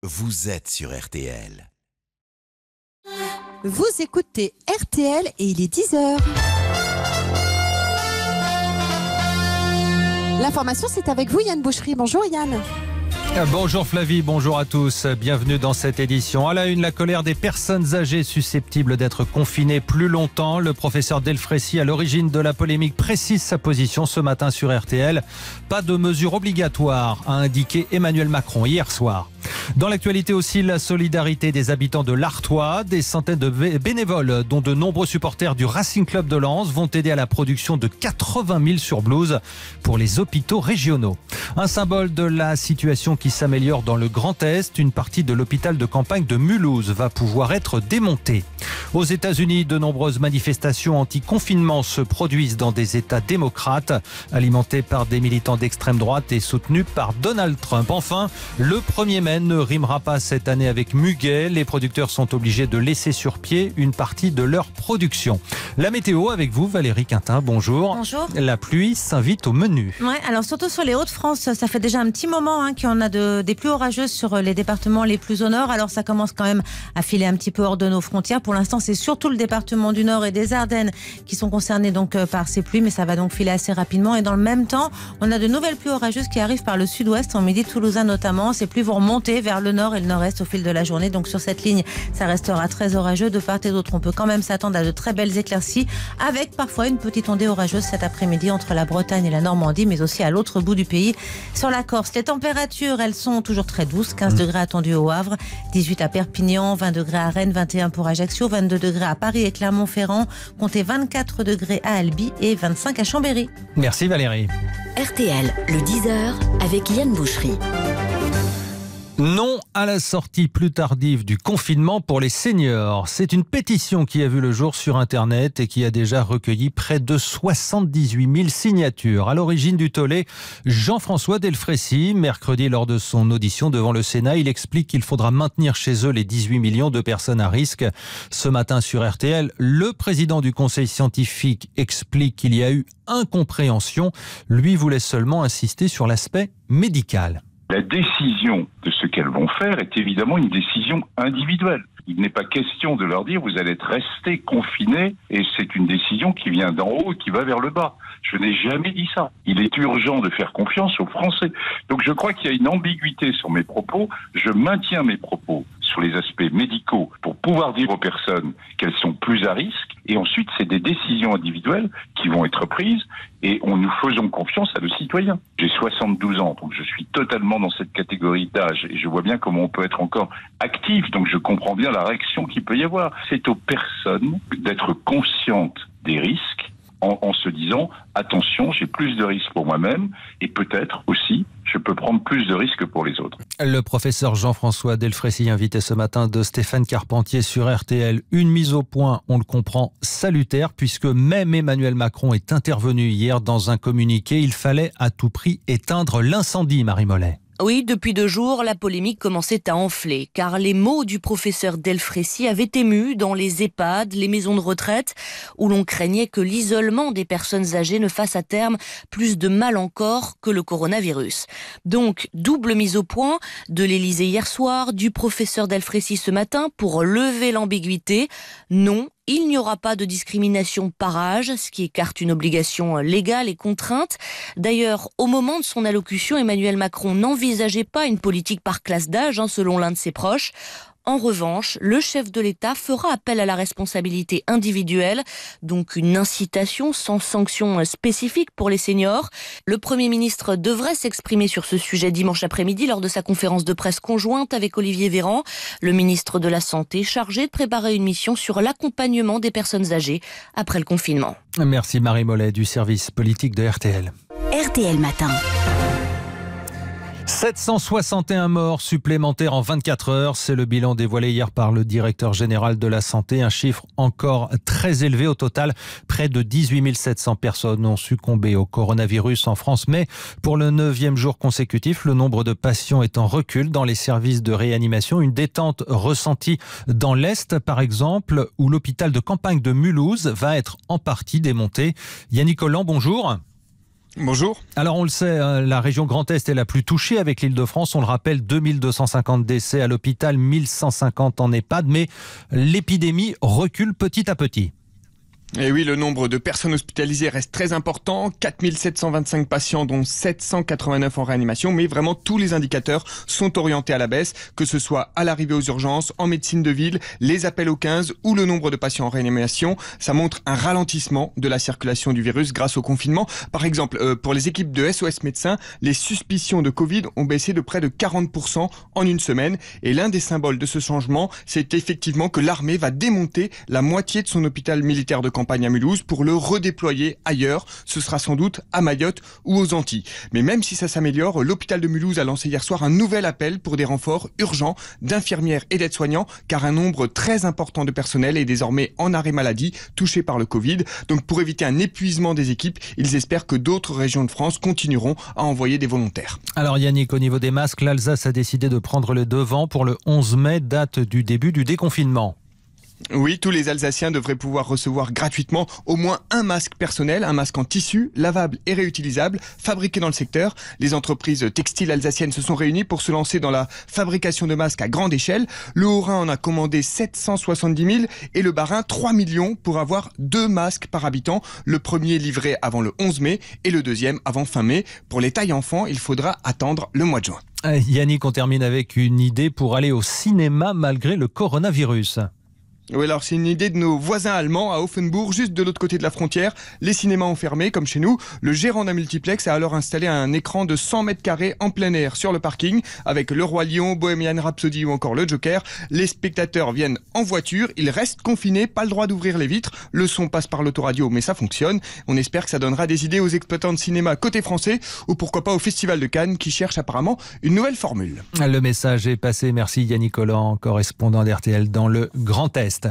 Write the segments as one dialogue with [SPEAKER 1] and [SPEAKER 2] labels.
[SPEAKER 1] vous êtes sur RTL.
[SPEAKER 2] Vous écoutez RTL et il est 10h. L'information, c'est avec vous, Yann Boucherie. Bonjour Yann.
[SPEAKER 3] Bonjour Flavie, bonjour à tous. Bienvenue dans cette édition. À la une, la colère des personnes âgées susceptibles d'être confinées plus longtemps. Le professeur Delfraissy, à l'origine de la polémique, précise sa position ce matin sur RTL. Pas de mesure obligatoire, a indiqué Emmanuel Macron hier soir. Dans l'actualité aussi, la solidarité des habitants de l'Artois. Des centaines de bénévoles, dont de nombreux supporters du Racing Club de Lens, vont aider à la production de 80 000 surblouses pour les hôpitaux régionaux. Un symbole de la situation qui s'améliore dans le Grand Est. Une partie de l'hôpital de campagne de Mulhouse va pouvoir être démontée. Aux États-Unis, de nombreuses manifestations anti-confinement se produisent dans des États démocrates, alimentées par des militants d'extrême droite et soutenues par Donald Trump. Enfin, le 1er mai ne rimera pas cette année avec muguet. Les producteurs sont obligés de laisser sur pied une partie de leur production. La météo avec vous, Valérie Quintin, bonjour.
[SPEAKER 4] Bonjour.
[SPEAKER 3] La pluie s'invite au menu.
[SPEAKER 4] Ouais, alors surtout sur les Hauts-de-France, ça fait déjà un petit moment qu'on a des pluies orageuses sur les départements les plus au nord. Alors ça commence quand même à filer un petit peu hors de nos frontières. Pour l'instant, c'est surtout le département du Nord et des Ardennes qui sont concernés donc par ces pluies, mais ça va donc filer assez rapidement. Et dans le même temps, on a de nouvelles pluies orageuses qui arrivent par le sud-ouest, en midi toulousain notamment. Ces pluies vont remonter vers le nord et le nord-est au fil de la journée. Donc sur cette ligne, ça restera très orageux de part et d'autre. On peut quand même s'attendre à de très belles éclaircies, avec parfois une petite ondée orageuse cet après-midi entre la Bretagne et la Normandie, mais aussi à l'autre bout du pays, sur la Corse. Les températures, elles sont toujours très douces. 15 degrés attendus au Havre, 18 à Perpignan, 20 degrés à Rennes, 21 pour Ajaccio, 22 degrés à Paris et Clermont-Ferrand, comptez 24 degrés à Albi et 25 à Chambéry.
[SPEAKER 3] Merci Valérie.
[SPEAKER 5] RTL, le 10h avec Yann Boucherie.
[SPEAKER 3] Non à la sortie plus tardive du confinement pour les seniors. C'est une pétition qui a vu le jour sur Internet et qui a déjà recueilli près de 78 000 signatures. À l'origine du tollé, Jean-François Delfraissy, mercredi lors de son audition devant le Sénat, il explique qu'il faudra maintenir chez eux les 18 millions de personnes à risque. Ce matin sur RTL, le président du conseil scientifique explique qu'il y a eu incompréhension. Lui voulait seulement insister sur l'aspect médical.
[SPEAKER 6] La décision de ce qu'elles vont faire est évidemment une décision individuelle. Il n'est pas question de leur dire vous allez rester confinés et c'est une décision qui vient d'en haut et qui va vers le bas. Je n'ai jamais dit ça. Il est urgent de faire confiance aux Français. Donc je crois qu'il y a une ambiguïté sur mes propos. Je maintiens mes propos sur les aspects médicaux pour pouvoir dire aux personnes qu'elles sont plus à risque. Et ensuite, c'est des décisions individuelles qui vont être prises et nous faisons confiance à nos citoyens. J'ai 72 ans, donc je suis totalement dans cette catégorie d'âge et je vois bien comment on peut être encore actif. Donc je comprends bien la réaction qu'il peut y avoir. C'est aux personnes d'être conscientes des risques en se disant attention, j'ai plus de risques pour moi-même et peut-être aussi je peux prendre plus de risques pour les autres.
[SPEAKER 3] Le professeur Jean-François Delfraissy, invité ce matin de Stéphane Carpentier sur RTL. Une mise au point, on le comprend, salutaire, puisque même Emmanuel Macron est intervenu hier dans un communiqué. Il fallait à tout prix éteindre l'incendie, Marie Mollet.
[SPEAKER 7] Oui, depuis 2 jours, la polémique commençait à enfler, car les mots du professeur Delfraissy avaient ému dans les EHPAD, les maisons de retraite, où l'on craignait que l'isolement des personnes âgées ne fasse à terme plus de mal encore que le coronavirus. Donc, double mise au point de l'Élysée hier soir, du professeur Delfraissy ce matin, pour lever l'ambiguïté. Non, il n'y aura pas de discrimination par âge, ce qui écarte une obligation légale et contrainte. D'ailleurs, au moment de son allocution, Emmanuel Macron n'envisageait pas une politique par classe d'âge, selon l'un de ses proches. En revanche, le chef de l'État fera appel à la responsabilité individuelle, donc une incitation sans sanction spécifique pour les seniors. Le Premier ministre devrait s'exprimer sur ce sujet dimanche après-midi lors de sa conférence de presse conjointe avec Olivier Véran, le ministre de la Santé, chargé de préparer une mission sur l'accompagnement des personnes âgées après le confinement.
[SPEAKER 3] Merci Marie Mollet du service politique de RTL.
[SPEAKER 5] RTL Matin.
[SPEAKER 3] 761 morts supplémentaires en 24 heures, c'est le bilan dévoilé hier par le directeur général de la Santé. Un chiffre encore très élevé. Au total, près de 18 700 personnes ont succombé au coronavirus en France. Mais pour le 9e jour consécutif, le nombre de patients est en recul dans les services de réanimation. Une détente ressentie dans l'Est, par exemple, où l'hôpital de campagne de Mulhouse va être en partie démonté. Yannick Collant, bonjour.
[SPEAKER 8] Bonjour.
[SPEAKER 3] Alors on le sait, la région Grand Est est la plus touchée avec l'Île-de-France. On le rappelle, 2250 décès à l'hôpital, 1150 en EHPAD. Mais l'épidémie recule petit à petit.
[SPEAKER 8] Et oui, le nombre de personnes hospitalisées reste très important. 4725 patients, dont 789 en réanimation. Mais vraiment, tous les indicateurs sont orientés à la baisse, que ce soit à l'arrivée aux urgences, en médecine de ville, les appels au 15 ou le nombre de patients en réanimation. Ça montre un ralentissement de la circulation du virus grâce au confinement. Par exemple, pour les équipes de SOS Médecins, les suspicions de Covid ont baissé de près de 40% en une semaine. Et l'un des symboles de ce changement, c'est effectivement que l'armée va démonter la moitié de son hôpital militaire de campagne à Mulhouse pour le redéployer ailleurs. Ce sera sans doute à Mayotte ou aux Antilles. Mais même si ça s'améliore, l'hôpital de Mulhouse a lancé hier soir un nouvel appel pour des renforts urgents d'infirmières et d'aides-soignants, car un nombre très important de personnel est désormais en arrêt maladie, touché par le Covid. Donc pour éviter un épuisement des équipes, ils espèrent que d'autres régions de France continueront à envoyer des volontaires.
[SPEAKER 3] Alors Yannick, au niveau des masques, l'Alsace a décidé de prendre le devant pour le 11 mai, date du début du déconfinement.
[SPEAKER 8] Oui, tous les Alsaciens devraient pouvoir recevoir gratuitement au moins un masque personnel, un masque en tissu, lavable et réutilisable, fabriqué dans le secteur. Les entreprises textiles alsaciennes se sont réunies pour se lancer dans la fabrication de masques à grande échelle. Le Haut-Rhin en a commandé 770 000 et le Bas-Rhin 3 millions pour avoir 2 masques par habitant. Le premier livré avant le 11 mai et le deuxième avant fin mai. Pour les tailles enfants, il faudra attendre le mois de juin.
[SPEAKER 3] Yannick, on termine avec une idée pour aller au cinéma malgré le coronavirus.
[SPEAKER 8] Oui, alors c'est une idée de nos voisins allemands à Offenbourg, juste de l'autre côté de la frontière. Les cinémas ont fermé, comme chez nous. Le gérant d'un multiplex a alors installé un écran de 100 mètres carrés en plein air sur le parking, avec Le Roi Lion, Bohemian Rhapsody ou encore Le Joker. Les spectateurs viennent en voiture, ils restent confinés, pas le droit d'ouvrir les vitres. Le son passe par l'autoradio, mais ça fonctionne. On espère que ça donnera des idées aux exploitants de cinéma côté français, ou pourquoi pas au Festival de Cannes, qui cherche apparemment une nouvelle formule.
[SPEAKER 3] Le message est passé. Merci Yannick Holland, correspondant d'RTL dans le Grand Est.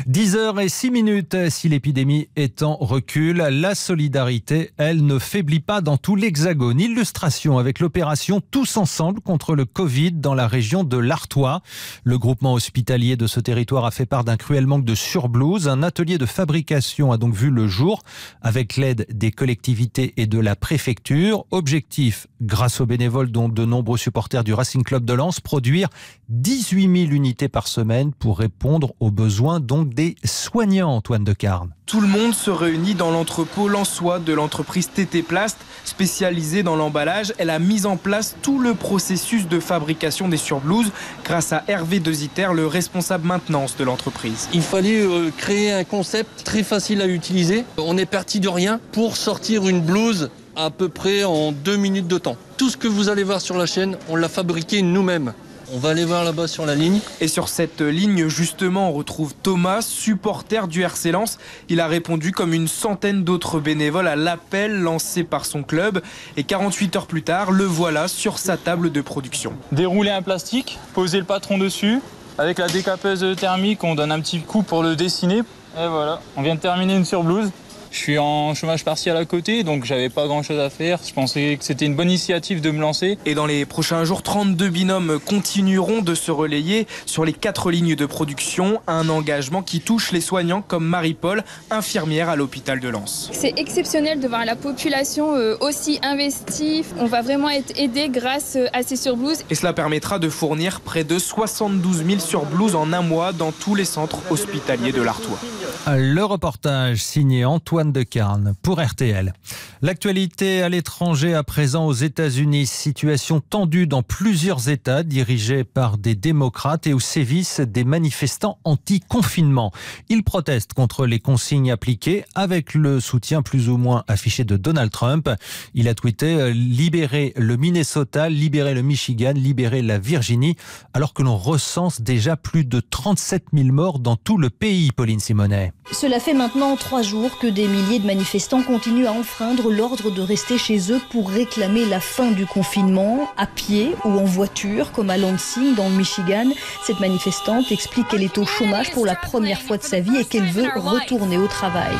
[SPEAKER 3] 10h06. Si l'épidémie est en recul, la solidarité, elle, ne faiblit pas dans tout l'Hexagone. Illustration avec l'opération Tous Ensemble contre le Covid dans la région de l'Artois. Le groupement hospitalier de ce territoire a fait part d'un cruel manque de surblouses. Un atelier de fabrication a donc vu le jour avec l'aide des collectivités et de la préfecture. Objectif, grâce aux bénévoles dont de nombreux supporters du Racing Club de Lens, produire 18 000 unités par semaine pour répondre aux besoins donc des soignants, Antoine de Carne.
[SPEAKER 9] Tout le monde se réunit dans l'entrepôt lensois de l'entreprise TT Plast, spécialisée dans l'emballage. Elle a mis en place tout le processus de fabrication des surblouses grâce à Hervé Deziter, le responsable maintenance de l'entreprise.
[SPEAKER 10] Il fallait créer un concept très facile à utiliser. On est parti de rien pour sortir une blouse à peu près en 2 minutes de temps. Tout ce que vous allez voir sur la chaîne, on l'a fabriqué nous-mêmes. On va aller voir là-bas sur la ligne.
[SPEAKER 9] Et sur cette ligne, justement, on retrouve Thomas, supporter du RC Lens. Il a répondu comme une centaine d'autres bénévoles à l'appel lancé par son club. Et 48 heures plus tard, le voilà sur sa table de production.
[SPEAKER 11] Dérouler un plastique, poser le patron dessus. Avec la décapeuse thermique, on donne un petit coup pour le dessiner. Et voilà, on vient de terminer une surblouse. Je suis en chômage partiel à côté, donc j'avais pas grand chose à faire. Je pensais que c'était une bonne initiative de me lancer.
[SPEAKER 9] Et dans les prochains jours, 32 binômes continueront de se relayer sur les 4 lignes de production. Un engagement qui touche les soignants comme Marie-Paul, infirmière à l'hôpital de Lens.
[SPEAKER 12] C'est exceptionnel de voir la population aussi investie. On va vraiment être aidé grâce à ces surblouses.
[SPEAKER 9] Et cela permettra de fournir près de 72 000 surblouses en un mois dans tous les centres hospitaliers de l'Artois.
[SPEAKER 3] Le reportage signé Antoine de Carne pour RTL. L'actualité à l'étranger à présent aux États-Unis. Situation tendue dans plusieurs États dirigés par des démocrates et où sévissent des manifestants anti-confinement. Ils protestent contre les consignes appliquées avec le soutien plus ou moins affiché de Donald Trump. Il a tweeté « Libérez le Minnesota, libérez le Michigan, libérez la Virginie » alors que l'on recense déjà plus de 37 000 morts dans tout le pays, Pauline Simonet.
[SPEAKER 13] Cela fait maintenant 3 jours que des milliers de manifestants continuent à enfreindre l'ordre de rester chez eux pour réclamer la fin du confinement, à pied ou en voiture, comme à Lansing dans le Michigan. Cette manifestante explique qu'elle est au chômage pour la première fois de sa vie et qu'elle veut retourner au travail.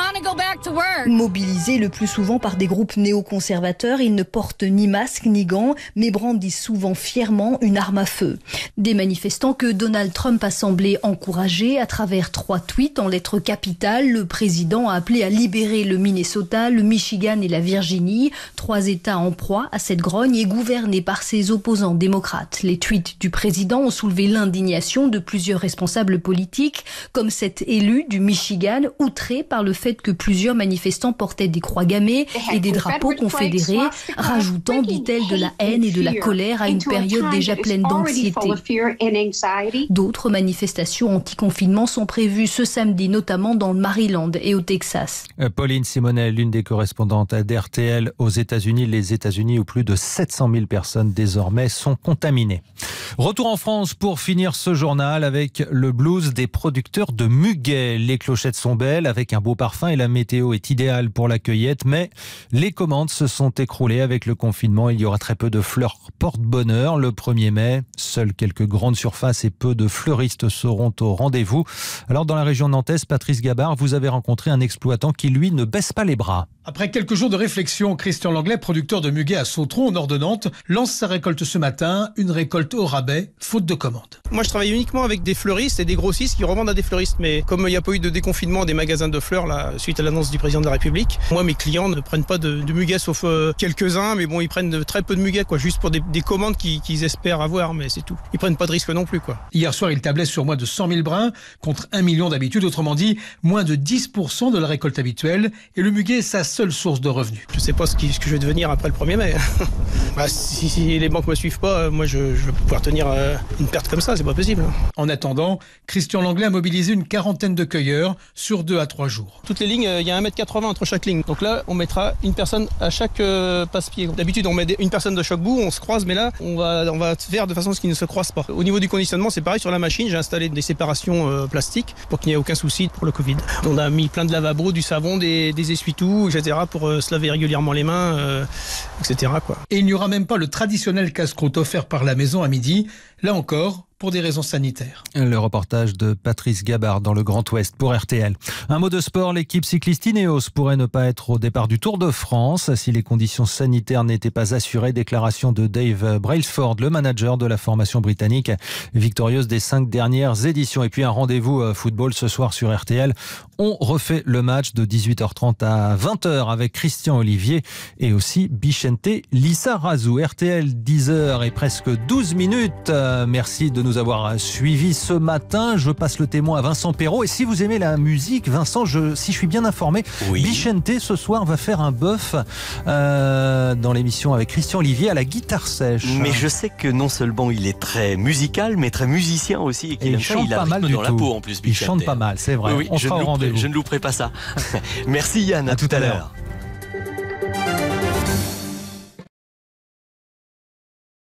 [SPEAKER 13] Mobilisés le plus souvent par des groupes néoconservateurs, ils ne portent ni masque ni gants, mais brandissent souvent fièrement une arme à feu. Des manifestants que Donald Trump a semblé encourager à travers 3 tweets en en lettres capitales, le président a appelé à libérer le Minnesota, le Michigan et la Virginie, 3 États en proie à cette grogne et gouvernés par ses opposants démocrates. Les tweets du président ont soulevé l'indignation de plusieurs responsables politiques, comme cet élu du Michigan, outré par le fait que plusieurs manifestants portaient des croix gammées et des drapeaux confédérés, rajoutant, dit-elle, de la haine et de la colère à une période déjà pleine d'anxiété. D'autres manifestations anti-confinement sont prévues ce samedi, notamment dans le Maryland et au Texas.
[SPEAKER 3] Pauline Simonet, l'une des correspondantes d'RTL aux États-Unis. Les États-Unis où plus de 700 000 personnes désormais sont contaminées. Retour en France pour finir ce journal avec le blues des producteurs de muguet. Les clochettes sont belles avec un beau parfum et la météo est idéale pour la cueillette, mais les commandes se sont écroulées avec le confinement. Il y aura très peu de fleurs porte-bonheur le 1er mai. Seules quelques grandes surfaces et peu de fleuristes seront au rendez-vous. Alors dans la région nantaise, Patrice Gabard, vous avez rencontré un exploitant qui lui ne baisse pas les bras.
[SPEAKER 14] Après quelques jours de réflexion, Christian Langlais, producteur de muguet à Sautron, au nord de Nantes, lance sa récolte ce matin, une récolte au rabais, faute de commande.
[SPEAKER 15] Moi, je travaille uniquement avec des fleuristes et des grossistes qui revendent à des fleuristes. Mais comme il n'y a pas eu de déconfinement des magasins de fleurs là, suite à l'annonce du président de la République, moi, mes clients ne prennent pas de muguet, sauf quelques-uns, mais bon, ils prennent très peu de muguet, quoi, juste pour des commandes qu'ils espèrent avoir, mais c'est tout. Ils prennent pas de risque non plus, quoi.
[SPEAKER 14] Hier soir, il tablait sur moins de 100 000 brins, contre 1 million d'habitude, autrement dit, moins de 10% de la récolte habituelle, et le muguet est sa seule source de revenus.
[SPEAKER 15] Je sais pas ce que je vais devenir après le 1er mai. Si les banques me suivent pas, moi je vais pouvoir tenir une perte comme ça, c'est pas possible.
[SPEAKER 14] En attendant, Christian Langlais a mobilisé une quarantaine de cueilleurs sur 2 à 3 jours.
[SPEAKER 15] Toutes les lignes, il y a 1,80 m entre chaque ligne. Donc là, on mettra une personne à chaque passe-pied. D'habitude, on met une personne de chaque bout, on se croise, mais là, on va faire de façon à ce qu'ils ne se croisent pas. Au niveau du conditionnement, c'est pareil sur la machine, j'ai installé des séparations plastiques pour qu'il n'y ait aucun souci pour le Covid. On a mis plein de lavabos, du savon, des essuie-tout, etc. pour se laver régulièrement les mains, etc. quoi.
[SPEAKER 14] Et il n'y aura même pas le traditionnel casse-croûte offert par la maison à midi. Là encore, pour des raisons sanitaires.
[SPEAKER 3] Le reportage de Patrice Gabard dans le Grand Ouest pour RTL. Un mot de sport, l'équipe cycliste Ineos pourrait ne pas être au départ du Tour de France si les conditions sanitaires n'étaient pas assurées. Déclaration de Dave Brailsford, le manager de la formation britannique, victorieuse des 5 dernières éditions. Et puis un rendez-vous football ce soir sur RTL. On refait le match de 18h30 à 20h avec Christian Olivier et aussi Bichente Lissarazu. RTL 10h et presque 12 minutes. Merci de nous avoir suivis ce matin. Je passe le témoin à Vincent Perrault. Et si vous aimez la musique, Vincent, si je suis bien informé, oui. Bichente ce soir va faire un bœuf dans l'émission avec Christian Olivier à la guitare sèche.
[SPEAKER 16] Mais je sais que non seulement il est très musical, mais très musicien aussi. Et
[SPEAKER 3] il chante pas mal
[SPEAKER 16] dans la peau en plus.
[SPEAKER 3] Il chante pas mal, c'est vrai.
[SPEAKER 16] Oui,
[SPEAKER 3] on sera au rendez-vous.
[SPEAKER 16] Je ne louperai pas ça. Merci Yann, à tout à l'heure.